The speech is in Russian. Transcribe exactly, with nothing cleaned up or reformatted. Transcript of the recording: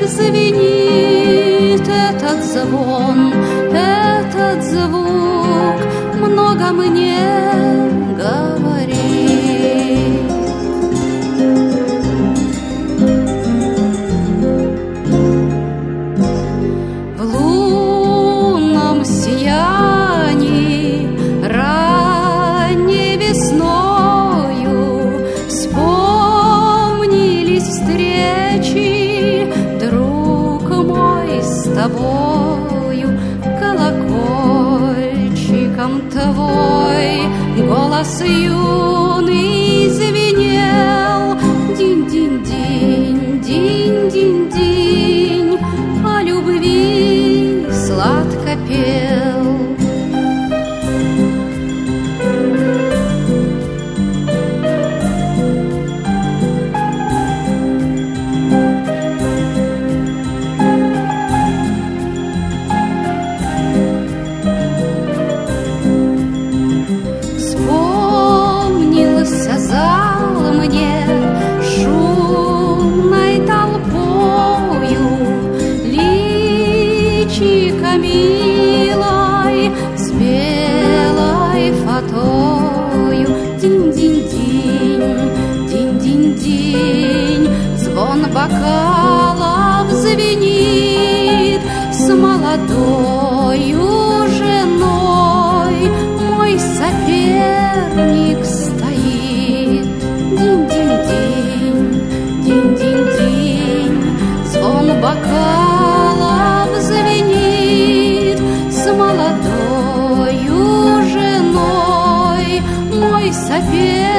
звенит этот звон, этот звук много мне говорит. В лунном сиянии ранней весною вспомнились встречи, друг мой, с тобою. Колокольчиком твой голос юный звенел. Динь-динь-динь, динь-динь-динь, о любви сладко пел. Вспомнился зал мне шумной толпою, личико милой с белой фатою. Динь-динь-динь, динь-динь-динь, звон бокалов звенит. С молодою женой мой соперник стоит. Динь-динь-динь, динь-динь-динь, звон бокалов звенит. С молодою женой мой соперник